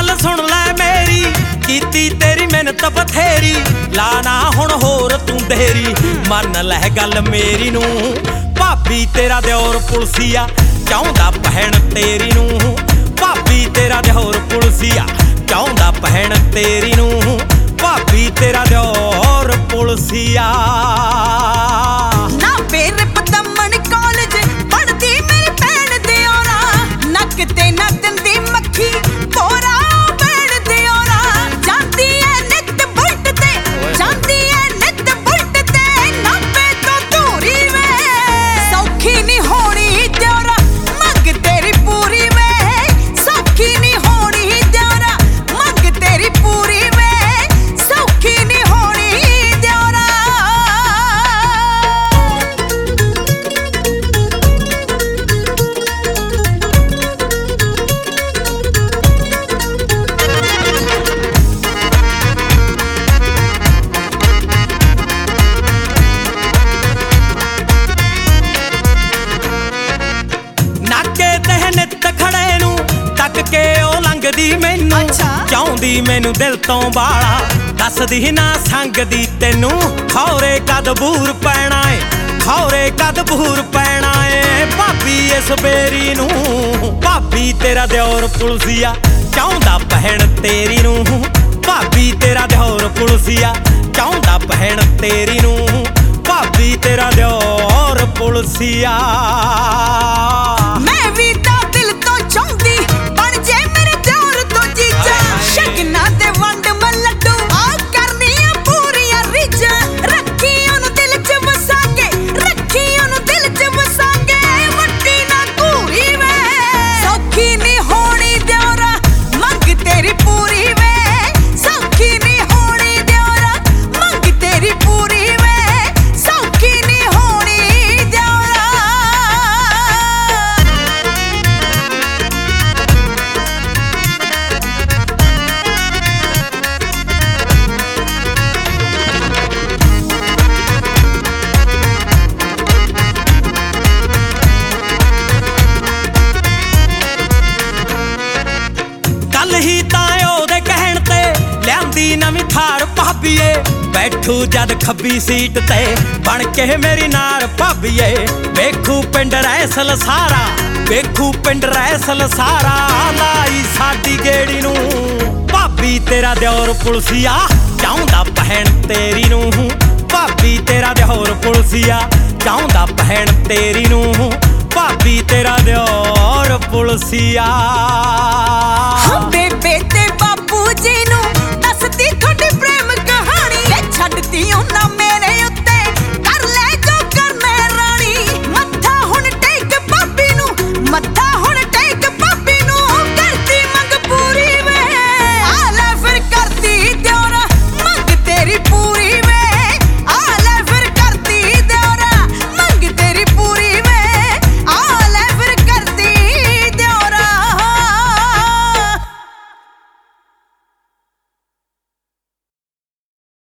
गल सुन लै मेरी, कीती तेरी मेहनत बथेरी, लाना हुण होर तू देरी। मन लै गल मेरी नूं, भाभी तेरा दिओर पुलसिया, चाहुंदा भैण तेरी नूं। भाभी तेरा दिओर पुलसिया, चाहुंदा भैण तेरी नूं। भाभी तेरा दिओर पुलसिया। ना फिर पदमन कॉलेज पढ़दी मेरी भैण दिओरा, नक ते ना दंदी मक्खी कोरा भैण दिओरा। जांदी है नित बुलट ते, जांदी है नित बुलट ते, नापे तो दूरी वे सौखी नहीं होनी दिओरा, मंग तेरी पूरी वे सौखी नहीं होनी दिओरा, मंग तेरी पूरी वे सौखी नहीं होनी दिओरा। नाके ते नित खड़े नूं तक के ओ लंघदी मैनू, चाहुंदी मैनू दिल तो बाला, दसदी ना संगदी तैनू। खौरे कद बूर पैना है, खौरे कद बूर पैना है, भाभी इस बेरी नूं। भाभी तेरा दिओर पुलसिया, चाहुंदा भैण तेरी नूं। भाभी तेरा दिओर पुलसिया, चाहुंदा भैण तेरी नूं। भाभी तेरा दिओर पुलसिया। मैं भी ता दिल तो चाहुंदी बन जे मेरे दिओर तो जीजा, शगना ते वंड मैं लड्डू आ करनियां पूरियां रिजा। रखी ओनू दिल च वसा के, रखी ओनू दिल च वसा के, वट्टी ना घूरी वे सौखी नहीं होनी दिओरा, मंग तेरी पूरी वे सौखी नहीं होनी दिओरा, मंग तेरी पूरी वे सौखी नहीं होनी दिओरा। कल ही तां ओहदे कहण ते लियांदी नवीं थार भाभीए, बैठू जद खब्बी सीट ते बन के मेरी नार भाभीए। वेखू पिंड रैसल सारा, वेखू पिंड रैसल सारा, लाई साडी गेड़ी नूं। भाभी तेरा दिओर पुलसिया, चाहुंदा भैण तेरी नूं। भाभी तेरा दिओर पुलसिया, चाहुंदा भैण तेरी नूं। भाभी तेरा दिओर पुलसिया।